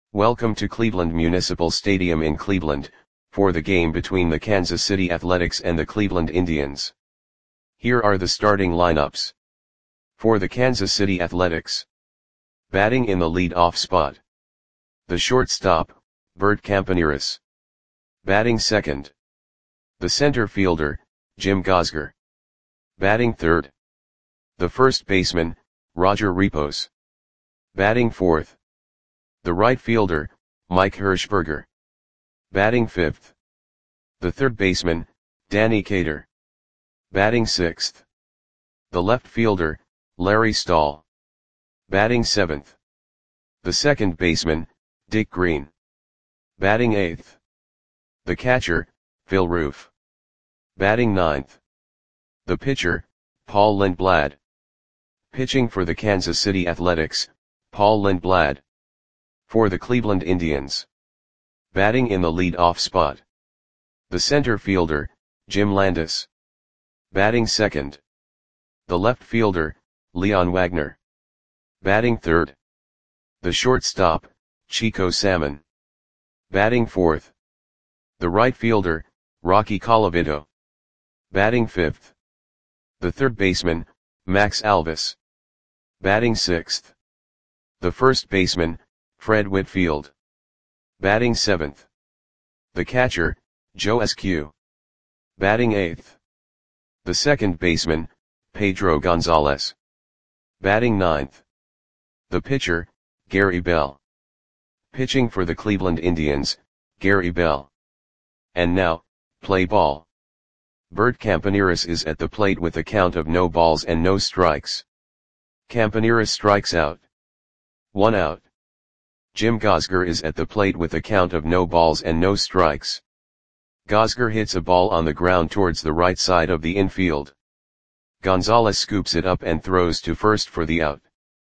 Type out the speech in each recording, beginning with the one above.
Welcome to Cleveland Municipal Stadium in Cleveland, for the game between the Kansas City Athletics and the Cleveland Indians. Here are the starting lineups. For the Kansas City Athletics. Batting in the lead-off spot. The shortstop, Bert Campaneris. Batting second. The center fielder, Jim Gosger. Batting third. The first baseman, Roger Repos. Batting fourth. The right fielder, Mike Hirschberger. Batting fifth. The third baseman, Danny Cater. Batting sixth. The left fielder, Larry Stahl. Batting seventh. The second baseman, Dick Green. Batting eighth. The catcher, Phil Roof. Batting ninth. The pitcher, Paul Lindblad. Pitching for the Kansas City Athletics, Paul Lindblad. For the Cleveland Indians. Batting in the lead-off spot. The center fielder, Jim Landis. Batting second. The left fielder, Leon Wagner. Batting third. The shortstop, Chico Salmon. Batting fourth. The right fielder, Rocky Colavito. Batting fifth. The third baseman, Max Alvis. Batting sixth. The first baseman, Fred Whitfield. Batting seventh. The catcher, Joe Eskew. Batting eighth. The second baseman, Pedro Gonzalez. Batting ninth. The pitcher, Gary Bell. Pitching for the Cleveland Indians, Gary Bell. And now, play ball. Bert Campaneris is at the plate with a count of no balls and no strikes. Campaneris strikes out. 1 out. Jim Gosger is at the plate with a count of no balls and no strikes. Gosger hits a ball on the ground towards the right side of the infield. Gonzalez scoops it up and throws to first for the out.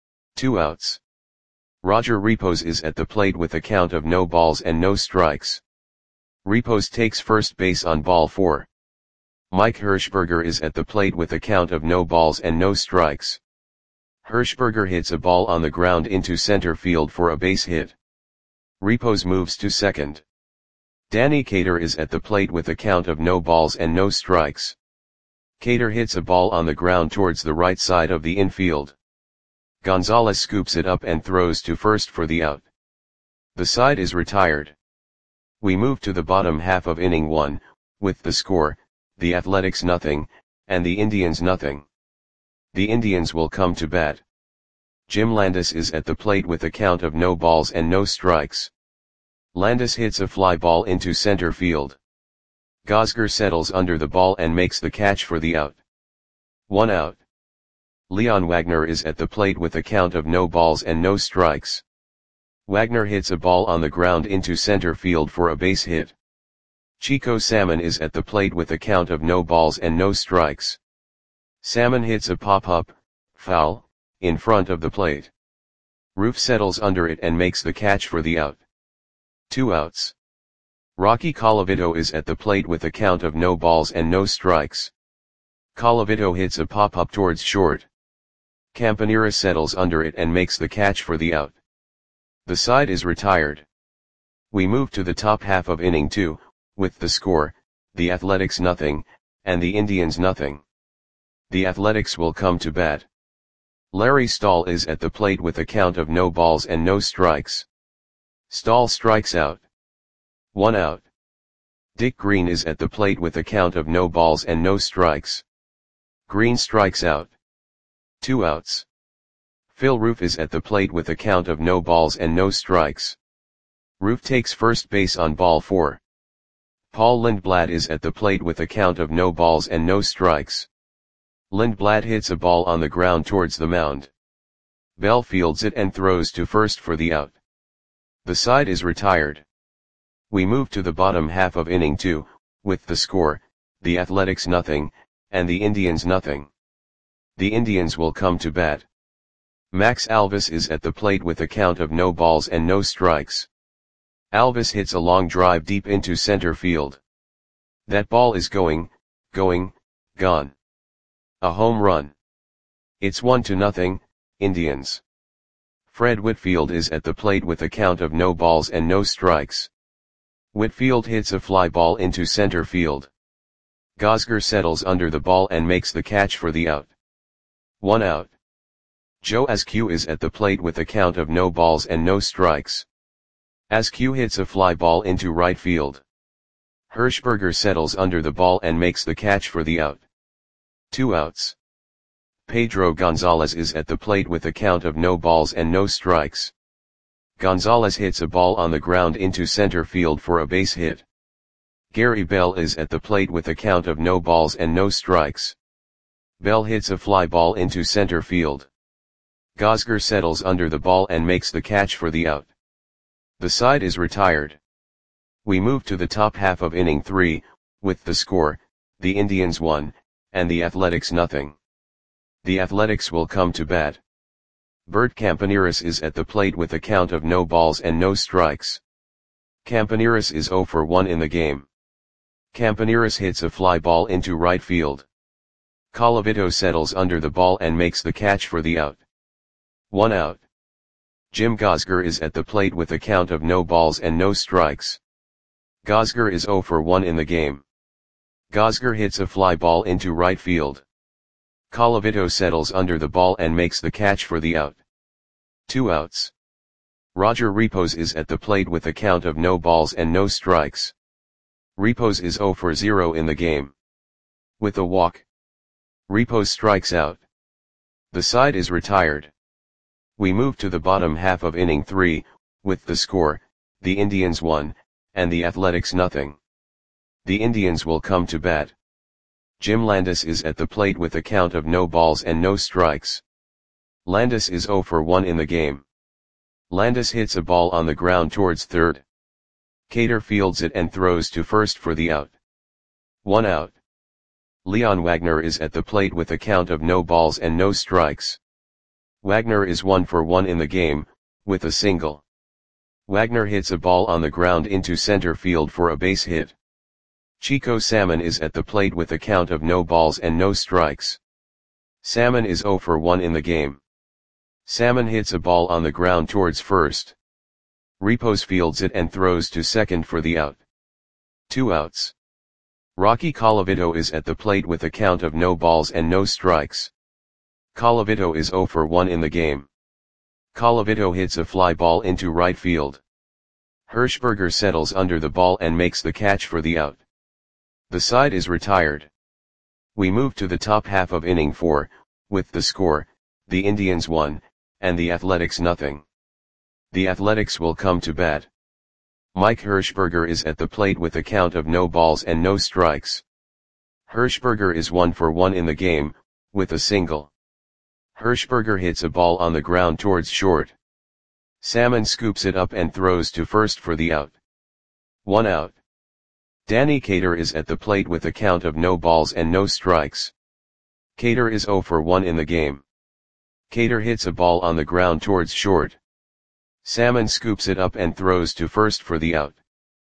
2 outs. Roger Repos is at the plate with a count of no balls and no strikes. Repos takes first base on ball 4. Mike Hirschberger is at the plate with a count of no balls and no strikes. Hirschberger hits a ball on the ground into center field for a base hit. Repos moves to second. Danny Cater is at the plate with a count of no balls and no strikes. Cater hits a ball on the ground towards the right side of the infield. Gonzalez scoops it up and throws to first for the out. The side is retired. We move to the bottom half of inning 1, with the score, the Athletics nothing, and the Indians nothing. The Indians will come to bat. Jim Landis is at the plate with a count of no balls and no strikes. Landis hits a fly ball into center field. Gosger settles under the ball and makes the catch for the out. 1 out. Leon Wagner is at the plate with a count of no balls and no strikes. Wagner hits a ball on the ground into center field for a base hit. Chico Salmon is at the plate with a count of no balls and no strikes. Salmon hits a pop-up, foul, in front of the plate. Roof settles under it and makes the catch for the out. 2 outs. Rocky Colavito is at the plate with a count of no balls and no strikes. Colavito hits a pop-up towards short. Campaneris settles under it and makes the catch for the out. The side is retired. We move to the top half of inning 2, with the score, the Athletics nothing, and the Indians nothing. The Athletics will come to bat. Larry Stahl is at the plate with a count of no balls and no strikes. Stahl strikes out. 1 out. Dick Green is at the plate with a count of no balls and no strikes. Green strikes out. 2 outs. Phil Roof is at the plate with a count of no balls and no strikes. Roof takes first base on ball 4. Paul Lindblad is at the plate with a count of no balls and no strikes. Lindblad hits a ball on the ground towards the mound. Bell fields it and throws to first for the out. The side is retired. We move to the bottom half of inning 2, with the score, the Athletics nothing, and the Indians nothing. The Indians will come to bat. Max Alvis is at the plate with a count of no balls and no strikes. Alvis hits a long drive deep into center field. That ball is going, gone. A home run. It's 1-0, Indians. Fred Whitfield is at the plate with a count of no balls and no strikes. Whitfield hits a fly ball into center field. Gosger settles under the ball and makes the catch for the out. 1 out. Joe Askew is at the plate with a count of no balls and no strikes. Askew hits a fly ball into right field. Hirschberger settles under the ball and makes the catch for the out. 2 outs. Pedro Gonzalez is at the plate with a count of no balls and no strikes. Gonzalez hits a ball on the ground into center field for a base hit. Gary Bell is at the plate with a count of no balls and no strikes. Bell hits a fly ball into center field. Gosger settles under the ball and makes the catch for the out. The side is retired. We move to the top half of inning 3, with the score, the Indians 1, and the Athletics nothing. The Athletics will come to bat. Bert Campaneris is at the plate with a count of no balls and no strikes. Campaneris is 0 for 1 in the game. Campaneris hits a fly ball into right field. Colavito settles under the ball and makes the catch for the out. 1 out. Jim Gosger is at the plate with a count of no balls and no strikes. Gosger is 0 for 1 in the game. Gosger hits a fly ball into right field. Colavito settles under the ball and makes the catch for the out. 2 outs. Roger Repos is at the plate with a count of no balls and no strikes. Repos is 0 for 0 in the game. With a walk, Repos strikes out. The side is retired. We move to the bottom half of inning 3, with the score, the Indians 1, and the Athletics nothing. The Indians will come to bat. Jim Landis is at the plate with a count of no balls and no strikes. Landis is 0 for 1 in the game. Landis hits a ball on the ground towards third. Cater fields it and throws to first for the out. 1 out. Leon Wagner is at the plate with a count of no balls and no strikes. Wagner is 1 for 1 in the game, with a single. Wagner hits a ball on the ground into center field for a base hit. Chico Salmon is at the plate with a count of no balls and no strikes. Salmon is 0 for 1 in the game. Salmon hits a ball on the ground towards first. Repos fields it and throws to second for the out. 2 outs. Rocky Colavito is at the plate with a count of no balls and no strikes. Colavito is 0 for 1 in the game. Colavito hits a fly ball into right field. Hirschberger settles under the ball and makes the catch for the out. The side is retired. We move to the top half of inning 4, with the score, the Indians 1, and the Athletics nothing. The Athletics will come to bat. Mike Hirschberger is at the plate with a count of no balls and no strikes. Hirschberger is 1 for 1 in the game, with a single. Hirschberger hits a ball on the ground towards short. Salmon scoops it up and throws to first for the out. 1 out. Danny Cater is at the plate with a count of no balls and no strikes. Cater is 0 for 1 in the game. Cater hits a ball on the ground towards short. Salmon scoops it up and throws to first for the out.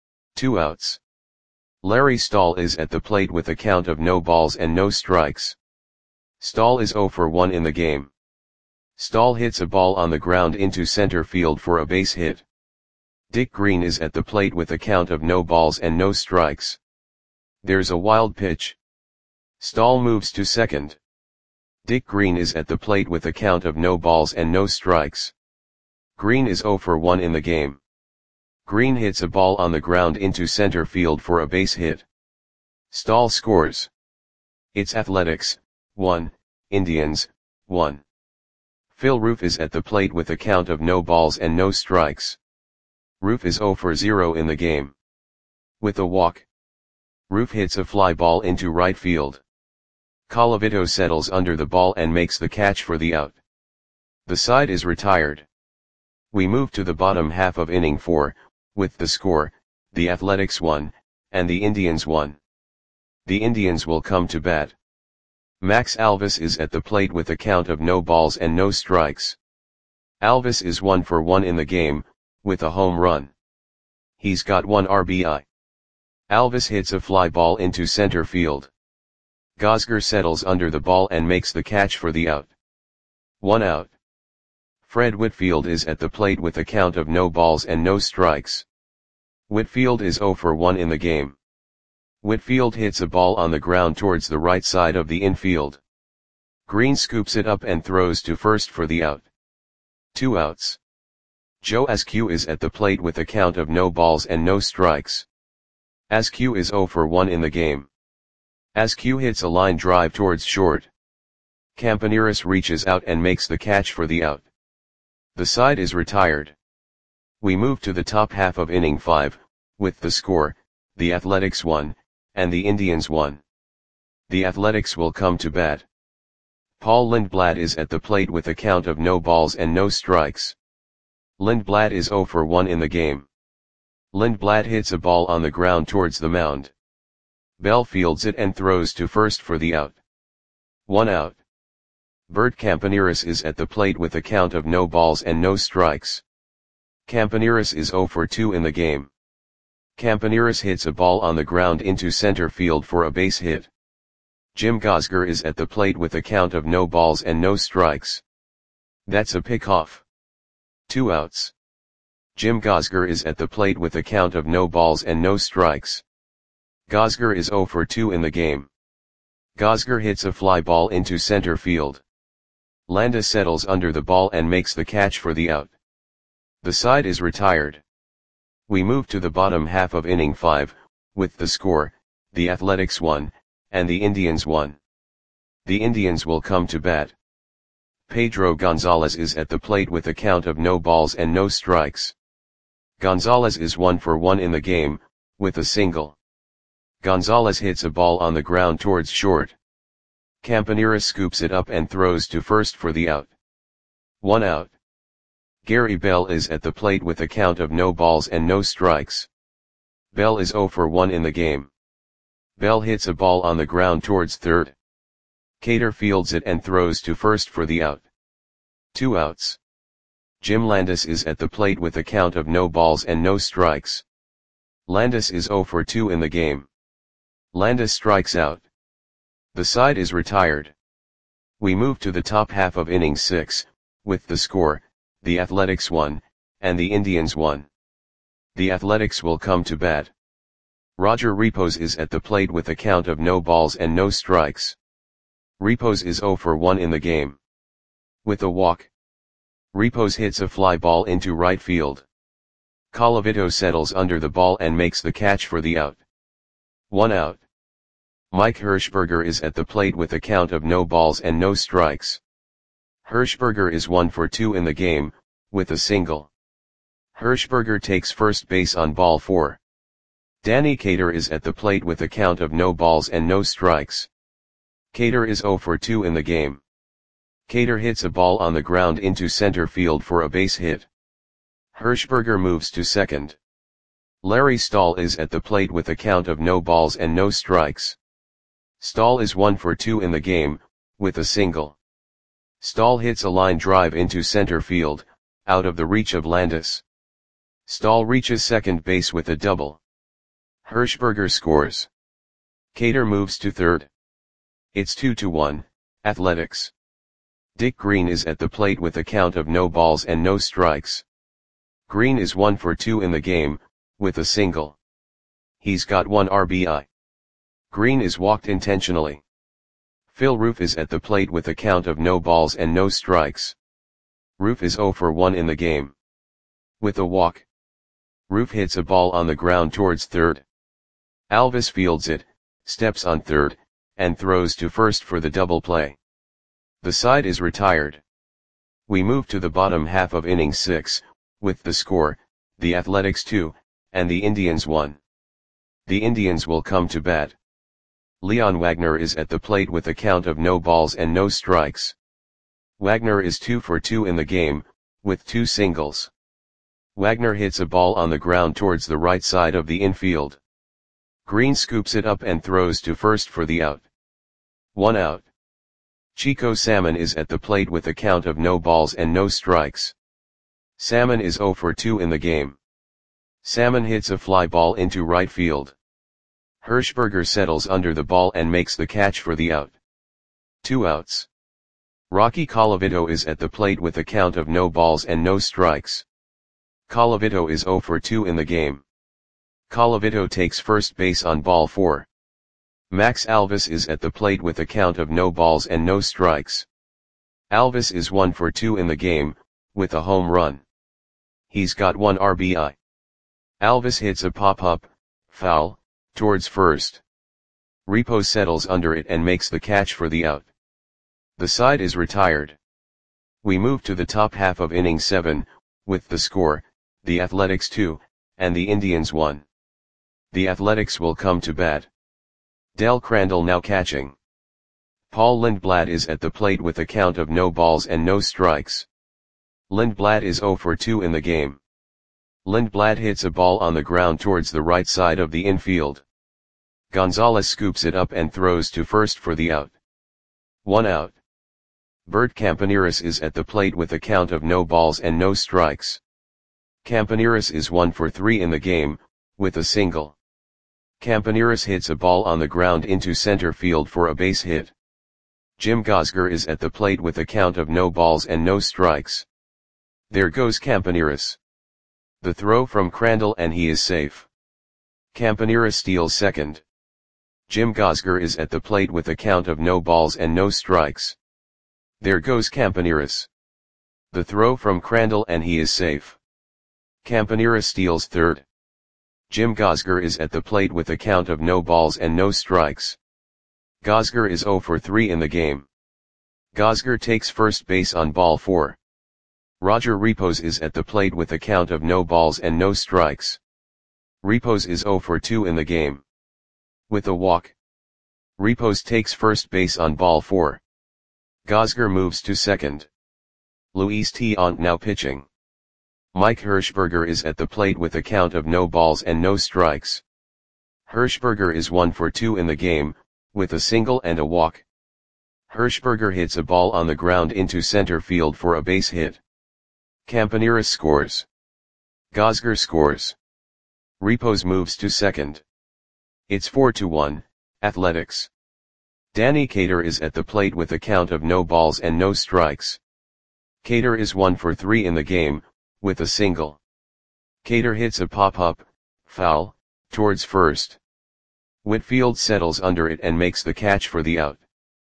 2 outs. Larry Stahl is at the plate with a count of no balls and no strikes. Stahl is 0 for 1 in the game. Stahl hits a ball on the ground into center field for a base hit. Dick Green is at the plate with a count of no balls and no strikes. There's a wild pitch. Stahl moves to second. Dick Green is at the plate with a count of no balls and no strikes. Green is 0 for 1 in the game. Green hits a ball on the ground into center field for a base hit. Stahl scores. It's Athletics, 1, Indians, 1. Phil Roof is at the plate with a count of no balls and no strikes. Roof is 0 for 0 in the game. With a walk, Roof hits a fly ball into right field. Colavito settles under the ball and makes the catch for the out. The side is retired. We move to the bottom half of inning 4, with the score, the Athletics 1, and the Indians 1. The Indians will come to bat. Max Alvis is at the plate with a count of no balls and no strikes. Alvis is 1 for 1 in the game, with a home run. He's got 1 RBI. Alvis hits a fly ball into center field. Gosger settles under the ball and makes the catch for the out. 1 out. Fred Whitfield is at the plate with a count of no balls and no strikes. Whitfield is 0 for 1 in the game. Whitfield hits a ball on the ground towards the right side of the infield. Green scoops it up and throws to first for the out. 2 outs. Joe Askew is at the plate with a count of no balls and no strikes. Askew is 0 for 1 in the game. Askew hits a line drive towards short. Campaneris reaches out and makes the catch for the out. The side is retired. We move to the top half of inning 5, with the score, the Athletics 1, and the Indians 1. The Athletics will come to bat. Paul Lindblad is at the plate with a count of no balls and no strikes. Lindblad is 0 for 1 in the game. Lindblad hits a ball on the ground towards the mound. Bell fields it and throws to first for the out. 1 out. Bert Campaneris is at the plate with a count of no balls and no strikes. Campaneris is 0 for 2 in the game. Campaneris hits a ball on the ground into center field for a base hit. Jim Gosger is at the plate with a count of no balls and no strikes. That's a pickoff. 2 outs. Jim Gosger is at the plate with a count of no balls and no strikes. Gosger is 0 for 2 in the game. Gosger hits a fly ball into center field. Landis settles under the ball and makes the catch for the out. The side is retired. We move to the bottom half of inning 5, with the score, the Athletics 1, and the Indians 1. The Indians will come to bat. Pedro Gonzalez is at the plate with a count of no balls and no strikes. Gonzalez is 1 for 1 in the game, with a single. Gonzalez hits a ball on the ground towards short. Campaneris scoops it up and throws to first for the out. 1 out. Gary Bell is at the plate with a count of no balls and no strikes. Bell is 0 for 1 in the game. Bell hits a ball on the ground towards third. Cater fields it and throws to first for the out. 2 outs. Jim Landis is at the plate with a count of no balls and no strikes. Landis is 0 for 2 in the game. Landis strikes out. The side is retired. We move to the top half of inning 6, with the score, the Athletics 1, and the Indians 1. The Athletics will come to bat. Roger Repos is at the plate with a count of no balls and no strikes. Repos is 0 for 1 in the game. With a walk. Repos hits a fly ball into right field. Colavito settles under the ball and makes the catch for the out. 1 out. Mike Hirschberger is at the plate with a count of no balls and no strikes. Hirschberger is 1 for 2 in the game, with a single. Hirschberger takes first base on ball 4. Danny Cater is at the plate with a count of no balls and no strikes. Cater is 0 for 2 in the game. Cater hits a ball on the ground into center field for a base hit. Hirschberger moves to second. Larry Stahl is at the plate with a count of no balls and no strikes. Stahl is 1 for 2 in the game, with a single. Stahl hits a line drive into center field, out of the reach of Landis. Stahl reaches second base with a double. Hirschberger scores. Cater moves to third. It's 2-1, Athletics. Dick Green is at the plate with a count of no balls and no strikes. Green is 1 for 2 in the game, with a single. He's got 1 RBI. Green is walked intentionally. Phil Roof is at the plate with a count of no balls and no strikes. Roof is 0 for 1 in the game. With a walk. Roof hits a ball on the ground towards third. Alvis fields it, steps on third, and throws to first for the double play. The side is retired. We move to the bottom half of inning 6, with the score, the Athletics 2, and the Indians 1. The Indians will come to bat. Leon Wagner is at the plate with a count of no balls and no strikes. Wagner is 2 for 2 in the game, with 2 singles. Wagner hits a ball on the ground towards the right side of the infield. Green scoops it up and throws to first for the out. 1 out. Chico Salmon is at the plate with a count of no balls and no strikes. Salmon is 0 for 2 in the game. Salmon hits a fly ball into right field. Hirschberger settles under the ball and makes the catch for the out. 2 outs. Rocky Colavito is at the plate with a count of no balls and no strikes. Colavito is 0 for 2 in the game. Colavito takes first base on ball 4. Max Alvis is at the plate with a count of no balls and no strikes. Alvis is 1 for 2 in the game, with a home run. He's got 1 RBI. Alvis hits a pop-up, foul, towards first. Repos settles under it and makes the catch for the out. The side is retired. We move to the top half of inning 7, with the score, the Athletics 2, and the Indians 1. The Athletics will come to bat. Del Crandall now catching. Paul Lindblad is at the plate with a count of no balls and no strikes. Lindblad is 0 for 2 in the game. Lindblad hits a ball on the ground towards the right side of the infield. Gonzalez scoops it up and throws to first for the out. 1 out. Bert Campaneris is at the plate with a count of no balls and no strikes. Campaneris is 1 for 3 in the game, with a single. Campaneris hits a ball on the ground into center field for a base hit. Jim Gosger is at the plate with a count of no balls and no strikes. There goes Campaneris. The throw from Crandall and he is safe. Campaneris steals second. Jim Gosger is at the plate with a count of no balls and no strikes. There goes Campaneris. The throw from Crandall and he is safe. Campaneris steals third. Jim Gosger is at the plate with a count of no balls and no strikes. Gosger is 0 for 3 in the game. Gosger takes first base on ball 4. Roger Repos is at the plate with a count of no balls and no strikes. Repos is 0 for 2 in the game. With a walk. Repos takes first base on ball 4. Gosger moves to second. Luis Tiant now pitching. Mike Hirschberger is at the plate with a count of no balls and no strikes. Hirschberger is 1 for 2 in the game, with a single and a walk. Hirschberger hits a ball on the ground into center field for a base hit. Campaneris scores. Gosger scores. Repos moves to second. It's 4-1, Athletics. Danny Cater is at the plate with a count of no balls and no strikes. Cater is 1 for 3 in the game, with a single. Cater hits a pop-up, foul, towards first. Whitfield settles under it and makes the catch for the out.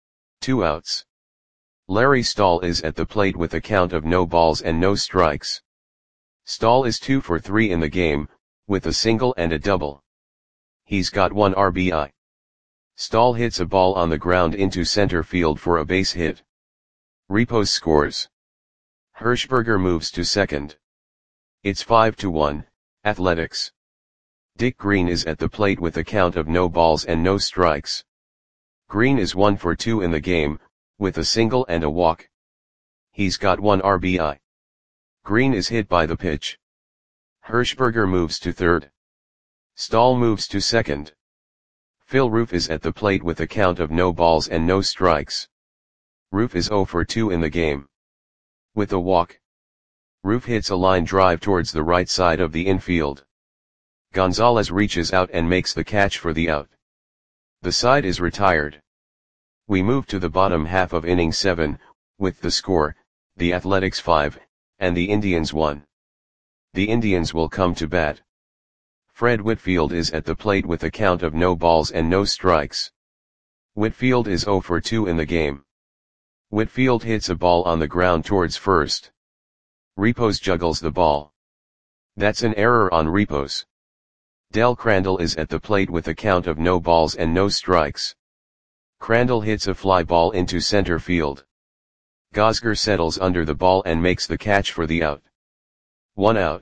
2 outs. Larry Stahl is at the plate with a count of no balls and no strikes. Stahl is 2 for 3 in the game, with a single and a double. He's got 1 RBI. Stahl hits a ball on the ground into center field for a base hit. Repos scores. Hirschberger moves to second. It's 5-1, Athletics. Dick Green is at the plate with a count of no balls and no strikes. Green is 1 for 2 in the game, with a single and a walk. He's got 1 RBI. Green is hit by the pitch. Hirschberger moves to third. Stahl moves to second. Phil Roof is at the plate with a count of no balls and no strikes. Roof is 0 for 2 in the game. With a walk. Roof hits a line drive towards the right side of the infield. Gonzalez reaches out and makes the catch for the out. The side is retired. We move to the bottom half of inning 7, with the score, the Athletics 5, and the Indians 1. The Indians will come to bat. Fred Whitfield is at the plate with a count of no balls and no strikes. Whitfield is 0 for 2 in the game. Whitfield hits a ball on the ground towards first. Repos juggles the ball. That's an error on Repos. Del Crandall is at the plate with a count of no balls and no strikes. Crandall hits a fly ball into center field. Gosger settles under the ball and makes the catch for the out. 1 out.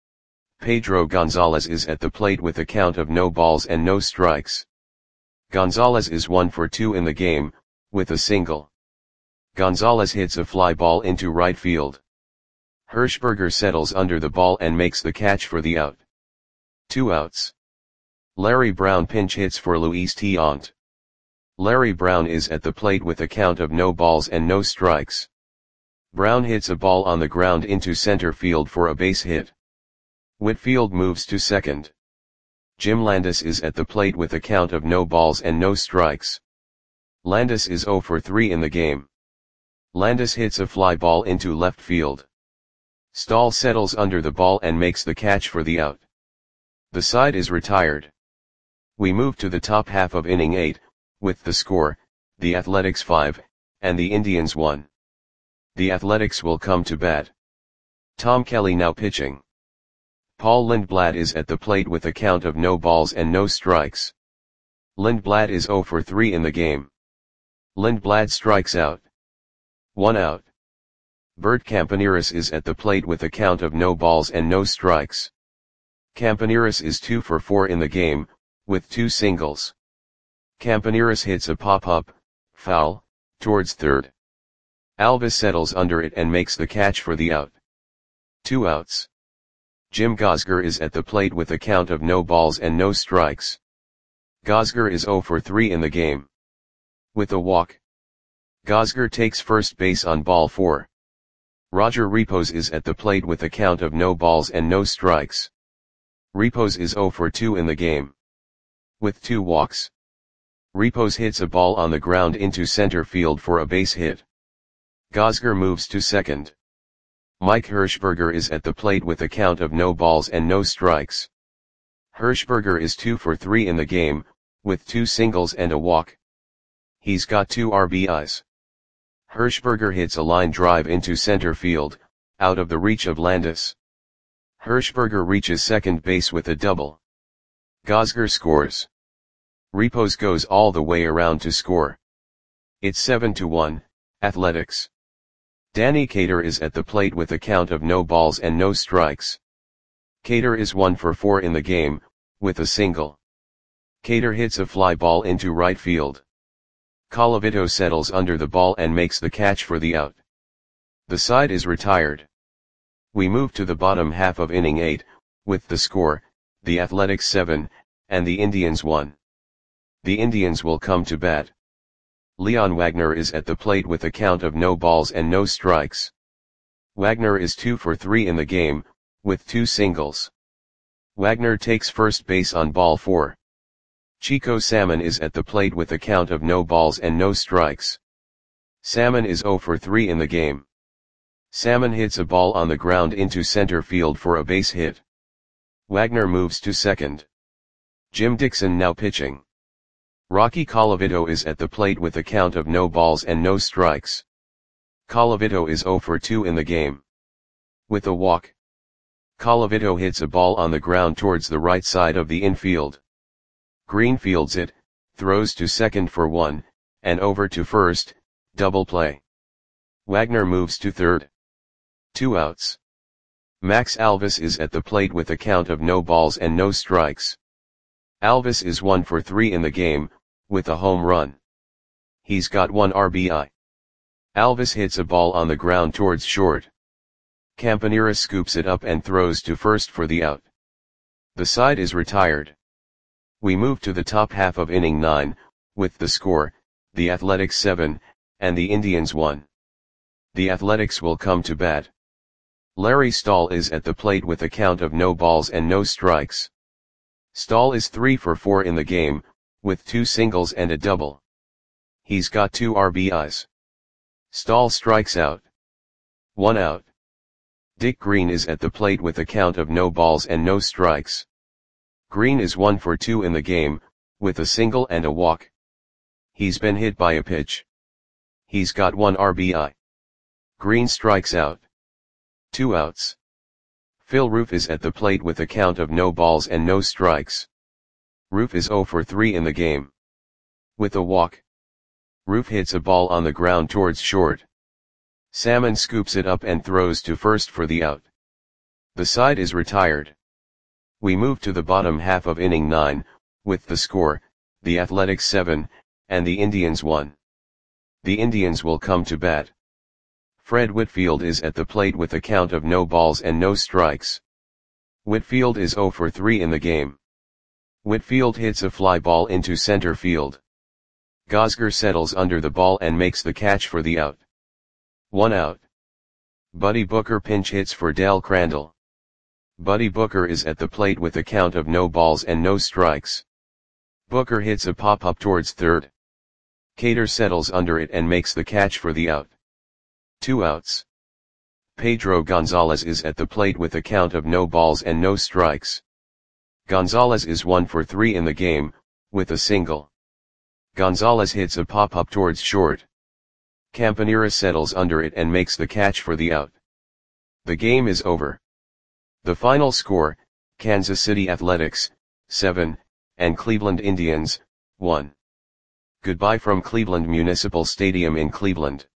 Pedro Gonzalez is at the plate with a count of no balls and no strikes. Gonzalez is 1 for 2 in the game, with a single. Gonzalez hits a fly ball into right field. Hirschberger settles under the ball and makes the catch for the out. 2 outs. Larry Brown pinch hits for Luis Tiant. Larry Brown is at the plate with a count of no balls and no strikes. Brown hits a ball on the ground into center field for a base hit. Whitfield moves to second. Jim Landis is at the plate with a count of no balls and no strikes. Landis is 0 for 3 in the game. Landis hits a fly ball into left field. Stahl settles under the ball and makes the catch for the out. The side is retired. We move to the top half of inning 8, with the score, the Athletics 5, and the Indians 1. The Athletics will come to bat. Tom Kelly now pitching. Paul Lindblad is at the plate with a count of no balls and no strikes. Lindblad is 0 for 3 in the game. Lindblad strikes out. 1 out. Bert Campaneris is at the plate with a count of no balls and no strikes. Campaneris is 2 for 4 in the game, with 2 singles. Campaneris hits a pop-up, foul, towards third. Alvis settles under it and makes the catch for the out. 2 outs. Jim Gosger is at the plate with a count of no balls and no strikes. Gosger is 0 for 3 in the game. With a walk. Gosger takes first base on ball 4. Roger Repos is at the plate with a count of no balls and no strikes. Repos is 0 for 2 in the game. With 2 walks. Repos hits a ball on the ground into center field for a base hit. Gosger moves to second. Mike Hirschberger is at the plate with a count of no balls and no strikes. Hirschberger is 2 for 3 in the game, with 2 singles and a walk. He's got 2 RBIs. Hirschberger hits a line drive into center field, out of the reach of Landis. Hirschberger reaches second base with a double. Gosger scores. Repos goes all the way around to score. It's 7-1, Athletics. Danny Cater is at the plate with a count of no balls and no strikes. Cater is 1 for 4 in the game, with a single. Cater hits a fly ball into right field. Colavito settles under the ball and makes the catch for the out. The side is retired. We move to the bottom half of inning 8, with the score, the Athletics 7, and the Indians 1. The Indians will come to bat. Leon Wagner is at the plate with a count of no balls and no strikes. Wagner is 2 for 3 in the game, with 2 singles. Wagner takes first base on ball 4. Chico Salmon is at the plate with a count of no balls and no strikes. Salmon is 0 for 3 in the game. Salmon hits a ball on the ground into center field for a base hit. Wagner moves to second. Jim Dixon now pitching. Rocky Colavito is at the plate with a count of no balls and no strikes. Colavito is 0 for 2 in the game. With a walk. Colavito hits a ball on the ground towards the right side of the infield. Green fields it, throws to second for 1, and over to first, double play. Wagner moves to third. 2 outs. Max Alvis is at the plate with a count of no balls and no strikes. Alvis is 1 for 3 in the game, with a home run. He's got 1 RBI. Alvis hits a ball on the ground towards short. Campaneris scoops it up and throws to first for the out. The side is retired. We move to the top half of inning 9, with the score, the Athletics 7, and the Indians 1. The Athletics will come to bat. Larry Stahl is at the plate with a count of no balls and no strikes. Stahl is 3 for 4 in the game, with 2 singles and a double. He's got 2 RBIs. Stahl strikes out. 1 out. Dick Green is at the plate with a count of no balls and no strikes. Green is 1 for 2 in the game, with a single and a walk. He's been hit by a pitch. He's got 1 RBI. Green strikes out. 2 outs. Phil Roof is at the plate with a count of no balls and no strikes. Roof is 0 for 3 in the game. With a walk. Roof hits a ball on the ground towards short. Salmon scoops it up and throws to first for the out. The side is retired. We move to the bottom half of inning 9, with the score, the Athletics 7, and the Indians 1. The Indians will come to bat. Fred Whitfield is at the plate with a count of no balls and no strikes. Whitfield is 0 for 3 in the game. Whitfield hits a fly ball into center field. Gosger settles under the ball and makes the catch for the out. 1 out. Buddy Booker pinch hits for Dal Crandall. Buddy Booker is at the plate with a count of no balls and no strikes. Booker hits a pop-up towards third. Cater settles under it and makes the catch for the out. 2 outs. Pedro Gonzalez is at the plate with a count of no balls and no strikes. Gonzalez is 1 for 3 in the game, with a single. Gonzalez hits a pop-up towards short. Campanera settles under it and makes the catch for the out. The game is over. The final score, Kansas City Athletics, 7, and Cleveland Indians, 1. Goodbye from Cleveland Municipal Stadium in Cleveland.